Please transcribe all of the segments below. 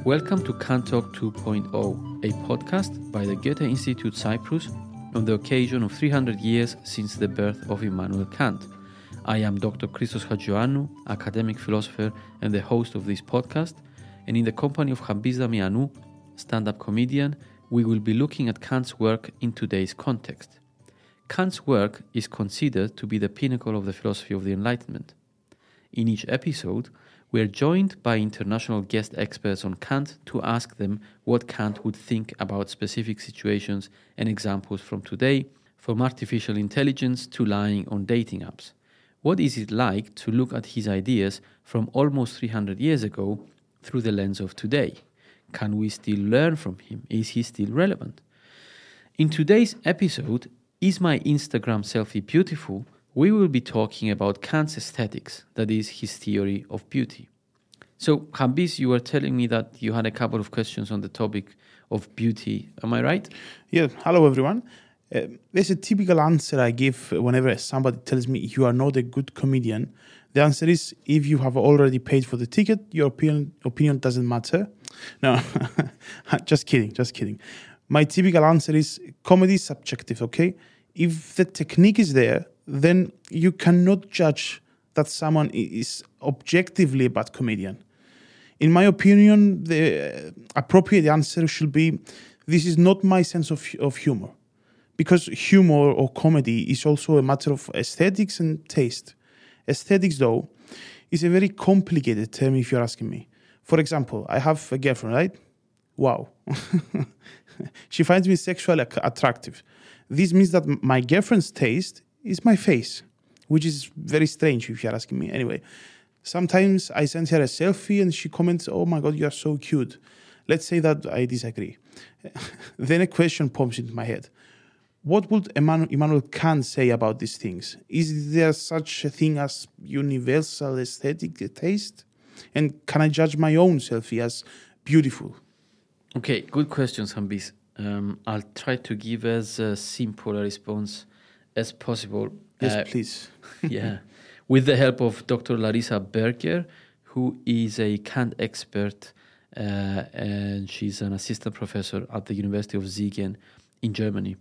Welcome to Kant Talk 2.0, a podcast by the Goethe Institute Cyprus on the occasion of 300 years since the birth of Immanuel Kant. I am Dr. Christos Hadjioannou, academic philosopher and the host of this podcast, and in the company of Chambis Damianou, stand-up comedian, we will be looking at Kant's work in today's context. Kant's work is considered to be the pinnacle of the philosophy of the Enlightenment. In each episode, we are joined by international guest experts on Kant to ask them what Kant would think about specific situations and examples from today, from artificial intelligence to lying on dating apps. What is it like to look at his ideas from almost 300 years ago through the lens of today? Can we still learn from him? Is he still relevant? In today's episode, Is My Instagram Selfie Beautiful?, we will be talking about Kant's aesthetics, that is, his theory of beauty. So, Chambis, you were telling me that you had a couple of questions on the topic of beauty. Am I right? Yeah, hello everyone. There's a typical answer I give whenever somebody tells me you are not a good comedian. The answer is, if you have already paid for the ticket, your opinion doesn't matter. No, just kidding. My typical answer is, comedy is subjective, okay? If the technique is there, then you cannot judge that someone is objectively a bad comedian. In my opinion, the appropriate answer should be, this is not my sense of humor. Because humor or comedy is also a matter of aesthetics and taste. Aesthetics, though, is a very complicated term if you're asking me. For example, I have a girlfriend, right? Wow. She finds me sexually attractive. This means that my girlfriend's taste is my face, which is very strange if you're asking me. Anyway, sometimes I send her a selfie and she comments, "Oh my God, you are so cute." Let's say that I disagree. Then a question pops into my head. What would Immanuel Kant say about these things? Is there such a thing as universal aesthetic taste? And can I judge my own selfie as beautiful? Okay, good question, Chambis. I'll try to give as simple a response as possible. Yes, please. Yeah, with the help of Dr. Larissa Berger, who is a Kant expert, and she's an assistant professor at the University of Siegen in Germany.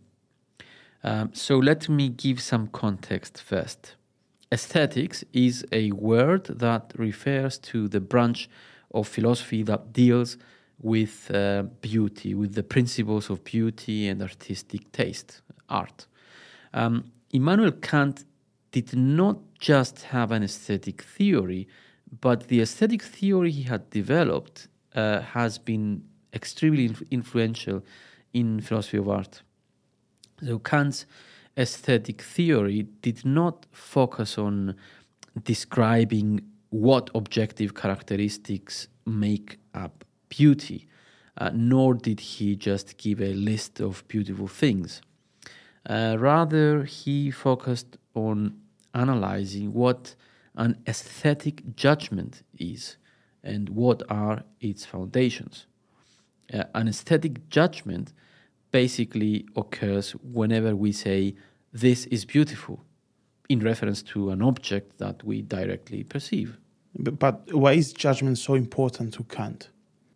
So let me give some context first. Aesthetics is a word that refers to the branch of philosophy that deals with beauty, with the principles of beauty and artistic taste, art. Immanuel Kant did not just have an aesthetic theory, but the aesthetic theory he had developed has been extremely influential in philosophy of art. So Kant's aesthetic theory did not focus on describing what objective characteristics make up beauty, nor did he just give a list of beautiful things. Rather, he focused on analyzing what an aesthetic judgment is and what are its foundations. An aesthetic judgment basically occurs whenever we say, "This is beautiful," in reference to an object that we directly perceive. But why is judgment so important to Kant?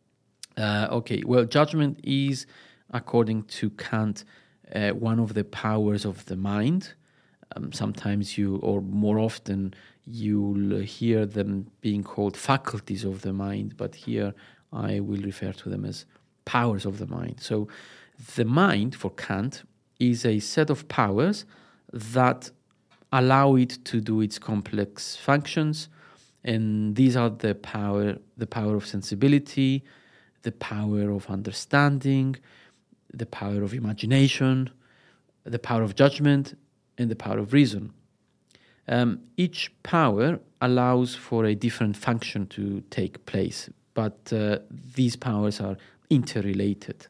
Judgment is, according to Kant, one of the powers of the mind. Sometimes or more often, you'll hear them being called faculties of the mind, but here I will refer to them as powers of the mind. So the mind, for Kant, is a set of powers that allow it to do its complex functions, and these are the power of sensibility, the power of understanding, the power of imagination, the power of judgment, and the power of reason. Each power allows for a different function to take place, but these powers are interrelated.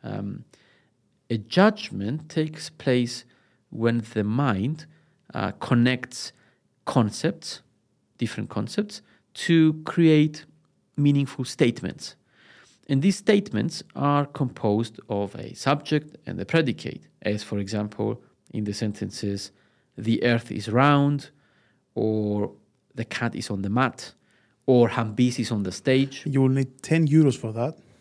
A judgment takes place when the mind connects concepts, different concepts, to create meaningful statements. And these statements are composed of a subject and a predicate, as, for example, in the sentences, "The earth is round," or "The cat is on the mat," or "Chambis is on the stage." You will need 10 euros for that.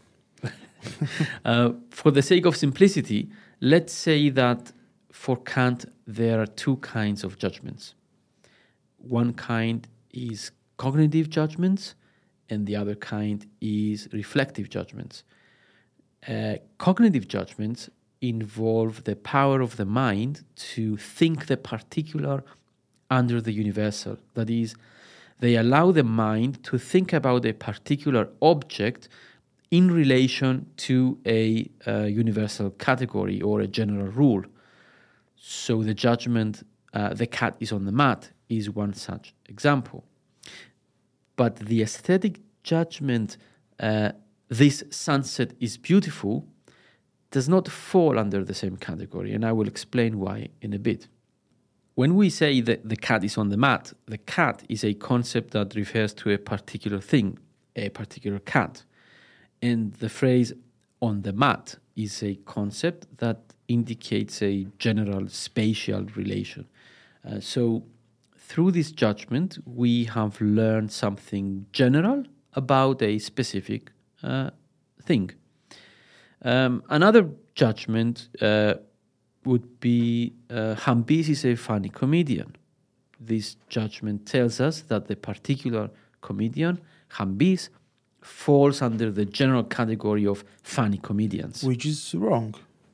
For the sake of simplicity, let's say that for Kant there are two kinds of judgments. One kind is cognitive judgments, and the other kind is reflective judgments. Cognitive judgments involve the power of the mind to think the particular under the universal. That is, they allow the mind to think about a particular object in relation to a universal category or a general rule. So the judgment, the cat is on the mat, is one such example. But the aesthetic judgment, this sunset is beautiful, does not fall under the same category, and I will explain why in a bit. When we say that the cat is on the mat, the cat is a concept that refers to a particular thing, a particular cat. And the phrase on the mat is a concept that indicates a general spatial relation. So through this judgment, we have learned something general about a specific thing. Another judgment would be Hambis is a funny comedian. This judgment tells us that the particular comedian, Hambis, falls under the general category of funny comedians. Which is wrong.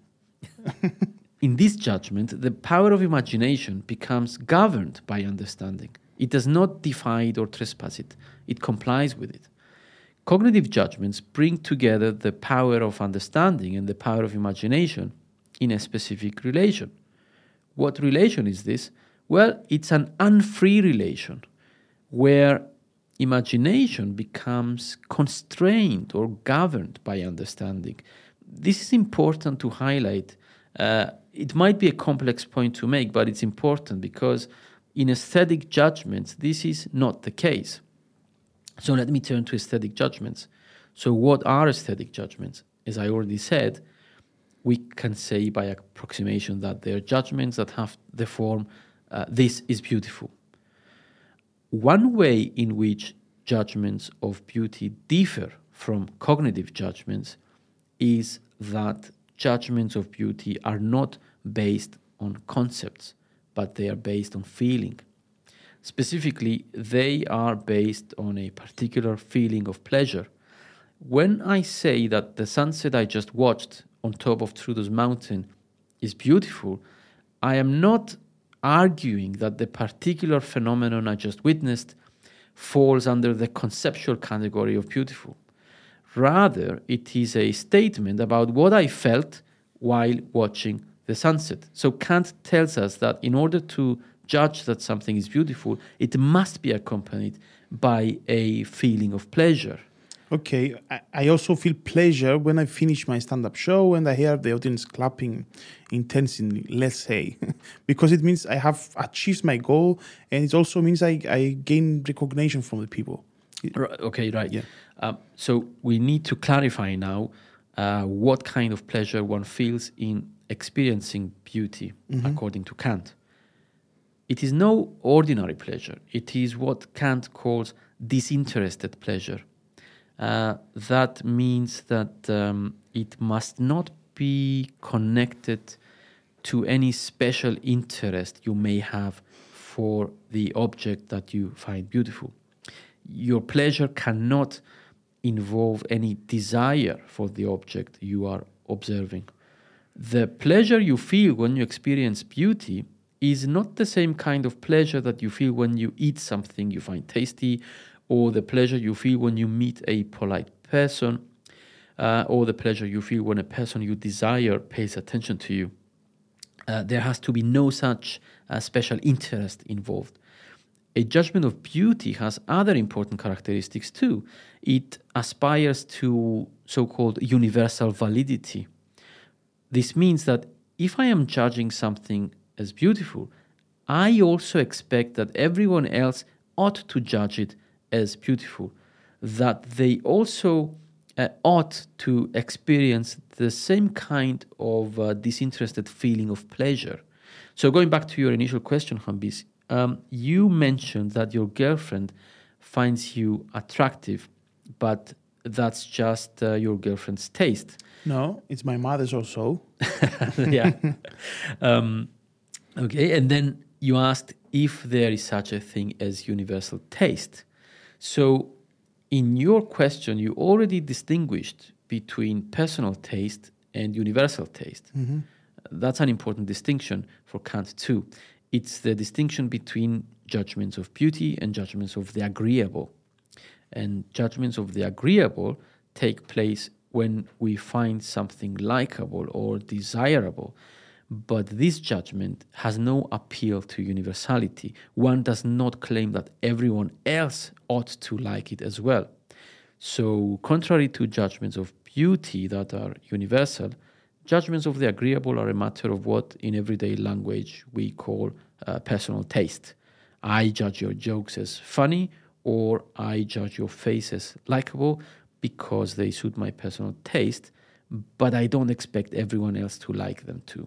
In this judgment, the power of imagination becomes governed by understanding. It does not defy it or trespass it. It complies with it. Cognitive judgments bring together the power of understanding and the power of imagination in a specific relation. What relation is this? Well, it's an unfree relation where imagination becomes constrained or governed by understanding. This is important to highlight. It might be a complex point to make, but it's important because in aesthetic judgments, this is not the case. So let me turn to aesthetic judgments. So what are aesthetic judgments? As I already said, we can say by approximation that they're judgments that have the form, this is beautiful. One way in which judgments of beauty differ from cognitive judgments is that judgments of beauty are not based on concepts, but they are based on feeling. Specifically, they are based on a particular feeling of pleasure. When I say that the sunset I just watched on top of Troodos Mountain is beautiful, I am not arguing that the particular phenomenon I just witnessed falls under the conceptual category of beautiful. Rather, it is a statement about what I felt while watching the sunset. So Kant tells us that in order to judge that something is beautiful, it must be accompanied by a feeling of pleasure. Okay, I also feel pleasure when I finish my stand-up show and I hear the audience clapping intensely, let's say, because it means I have achieved my goal, and it also means I gain recognition from the people. Okay, right. Yeah. So we need to clarify now what kind of pleasure one feels in experiencing beauty, according to Kant. It is no ordinary pleasure. It is what Kant calls disinterested pleasure. That means that it must not be connected to any special interest you may have for the object that you find beautiful. Your pleasure cannot involve any desire for the object you are observing. The pleasure you feel when you experience beauty is not the same kind of pleasure that you feel when you eat something you find tasty, or the pleasure you feel when you meet a polite person, or the pleasure you feel when a person you desire pays attention to you. There has to be no such special interest involved. A judgment of beauty has other important characteristics too. It aspires to so-called universal validity. This means that if I am judging something as beautiful, I also expect that everyone else ought to judge it as beautiful, that they also ought to experience the same kind of disinterested feeling of pleasure. So going back to your initial question, Hambis, you mentioned that your girlfriend finds you attractive, but that's just your girlfriend's taste. No, it's my mother's also. Yeah. Okay, and then you asked if there is such a thing as universal taste. So in your question, you already distinguished between personal taste and universal taste. Mm-hmm. That's an important distinction for Kant too. It's the distinction between judgments of beauty and judgments of the agreeable. And judgments of the agreeable take place when we find something likable or desirable. But this judgment has no appeal to universality. One does not claim that everyone else ought to like it as well. So, contrary to judgments of beauty that are universal, judgments of the agreeable are a matter of what in everyday language we call personal taste. I judge your jokes as funny, or I judge your face as likable because they suit my personal taste, but I don't expect everyone else to like them too.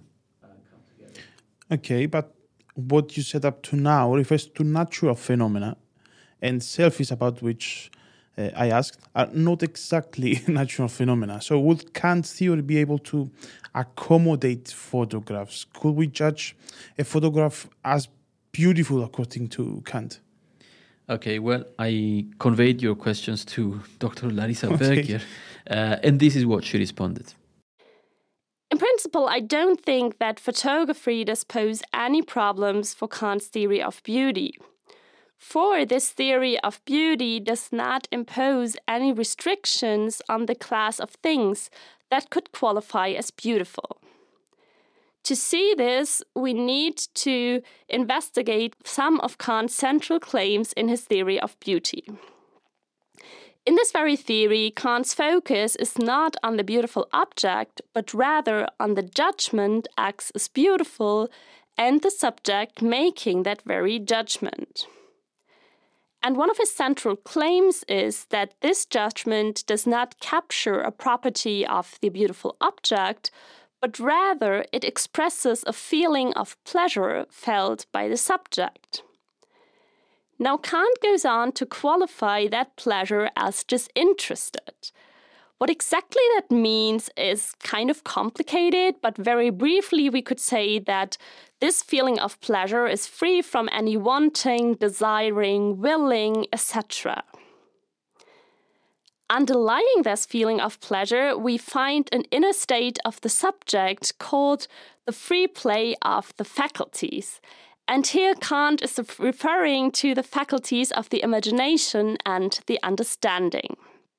Okay, but what you said up to now refers to natural phenomena, and selfies about which I asked are not exactly natural phenomena. So would Kant's theory be able to accommodate photographs? Could we judge a photograph as beautiful according to Kant? Okay, well, I conveyed your questions to Dr. Larissa Okay. Berger, and this is what she responded. In principle, I don't think that photography does pose any problems for Kant's theory of beauty. For this theory of beauty does not impose any restrictions on the class of things that could qualify as beautiful. To see this, we need to investigate some of Kant's central claims in his theory of beauty. In this very theory, Kant's focus is not on the beautiful object, but rather on the judgment acts as beautiful and the subject making that very judgment. And one of his central claims is that this judgment does not capture a property of the beautiful object, but rather it expresses a feeling of pleasure felt by the subject. Now, Kant goes on to qualify that pleasure as disinterested. What exactly that means is kind of complicated, but very briefly we could say that this feeling of pleasure is free from any wanting, desiring, willing, etc. Underlying this feeling of pleasure, we find an inner state of the subject called the free play of the faculties. And here Kant is referring to the faculties of the imagination and the understanding.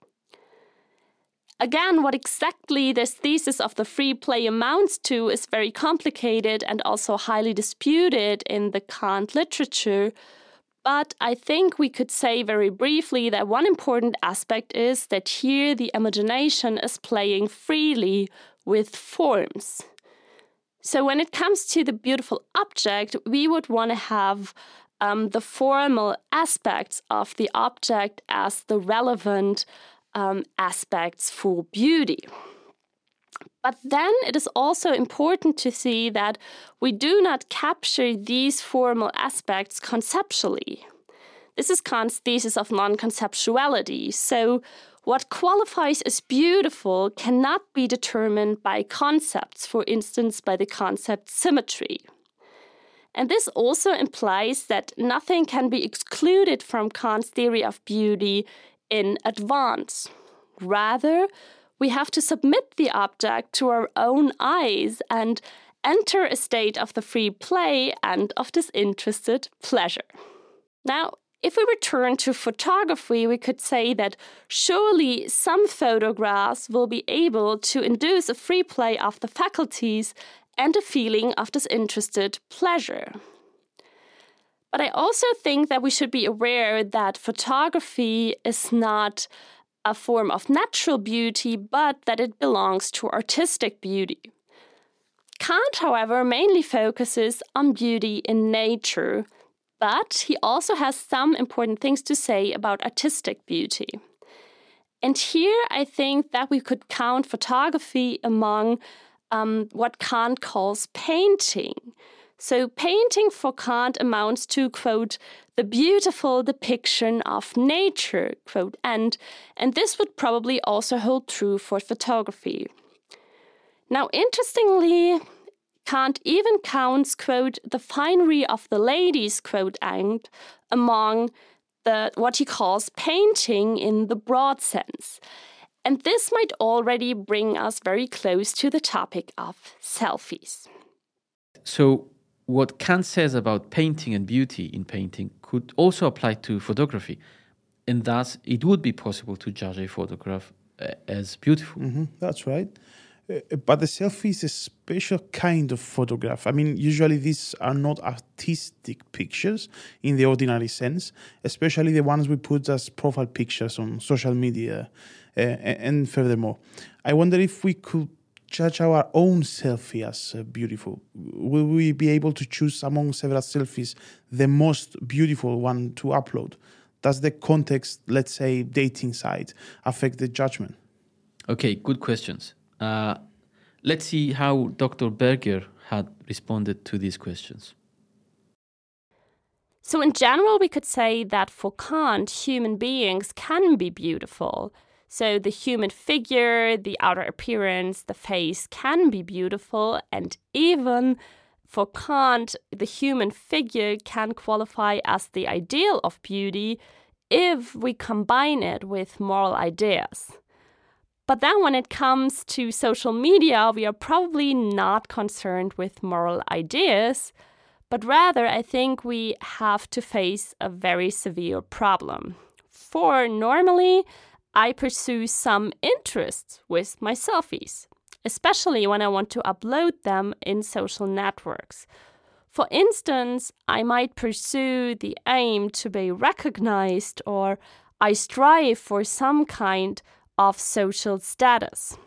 Again, what exactly this thesis of the free play amounts to is very complicated and also highly disputed in the Kant literature. But I think we could say very briefly that one important aspect is that here the imagination is playing freely with forms. So when it comes to the beautiful object, we would want to have the formal aspects of the object as the relevant aspects for beauty. But then it is also important to see that we do not capture these formal aspects conceptually. This is Kant's thesis of non-conceptuality. So what qualifies as beautiful cannot be determined by concepts, for instance, by the concept symmetry. And this also implies that nothing can be excluded from Kant's theory of beauty in advance. Rather, we have to submit the object to our own eyes and enter a state of the free play and of disinterested pleasure. Now, if we return to photography, we could say that surely some photographs will be able to induce a free play of the faculties and a feeling of disinterested pleasure. But I also think that we should be aware that photography is not a form of natural beauty, but that it belongs to artistic beauty. Kant, however, mainly focuses on beauty in nature, but he also has some important things to say about artistic beauty. And here I think that we could count photography among what Kant calls painting. So painting for Kant amounts to, quote, the beautiful depiction of nature, quote, end. And this would probably also hold true for photography. Now, interestingly, Kant even counts, quote, the finery of the ladies, quote, end, among what he calls painting in the broad sense. And this might already bring us very close to the topic of selfies. So what Kant says about painting and beauty in painting could also apply to photography. And thus, it would be possible to judge a photograph as beautiful. That's right. But the selfie is a special kind of photograph. I mean, usually these are not artistic pictures in the ordinary sense, especially the ones we put as profile pictures on social media. And furthermore, I wonder if we could judge our own selfie as beautiful. Will we be able to choose among several selfies the most beautiful one to upload? Does the context, let's say dating site, affect the judgment? Okay, good questions. Let's see how Dr. Berger had responded to these questions. So in general, we could say that for Kant, human beings can be beautiful. So the human figure, the outer appearance, the face can be beautiful. And even for Kant, the human figure can qualify as the ideal of beauty if we combine it with moral ideas. But then when it comes to social media, we are probably not concerned with moral ideas, but rather I think we have to face a very severe problem. For normally, I pursue some interests with my selfies, especially when I want to upload them in social networks. For instance, I might pursue the aim to be recognized, or I strive for some kind of social status.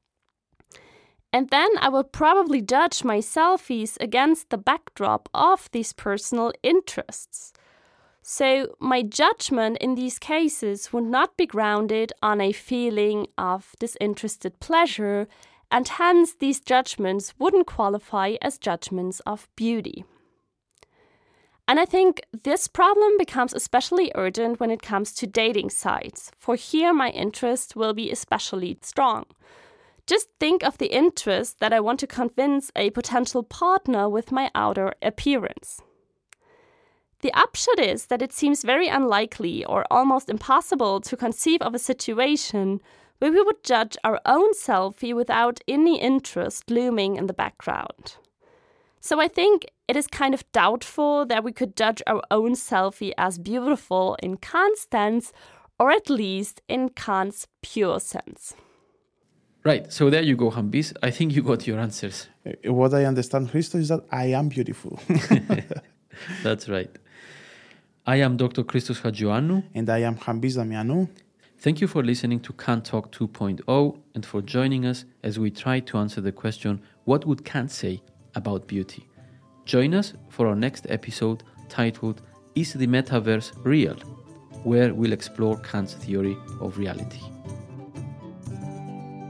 And then I will probably judge my selfies against the backdrop of these personal interests. So my judgment in these cases would not be grounded on a feeling of disinterested pleasure, and hence these judgments wouldn't qualify as judgments of beauty. And I think this problem becomes especially urgent when it comes to dating sites, for here my interest will be especially strong. Just think of the interest that I want to convince a potential partner with my outer appearance. The upshot is that it seems very unlikely or almost impossible to conceive of a situation where we would judge our own selfie without any interest looming in the background. So I think it is kind of doubtful that we could judge our own selfie as beautiful in Kant's sense, or at least in Kant's pure sense. Right, so there you go, Hambis. I think you got your answers. What I understand, Christos, is that I am beautiful. That's right. I am Dr. Christos Hadjioannou. And I am Hambis Damianou. Thank you for listening to Kant Talk 2.0 and for joining us as we try to answer the question, what would Kant say about beauty? Join us for our next episode titled, Is the Metaverse Real?, where we'll explore Kant's theory of reality.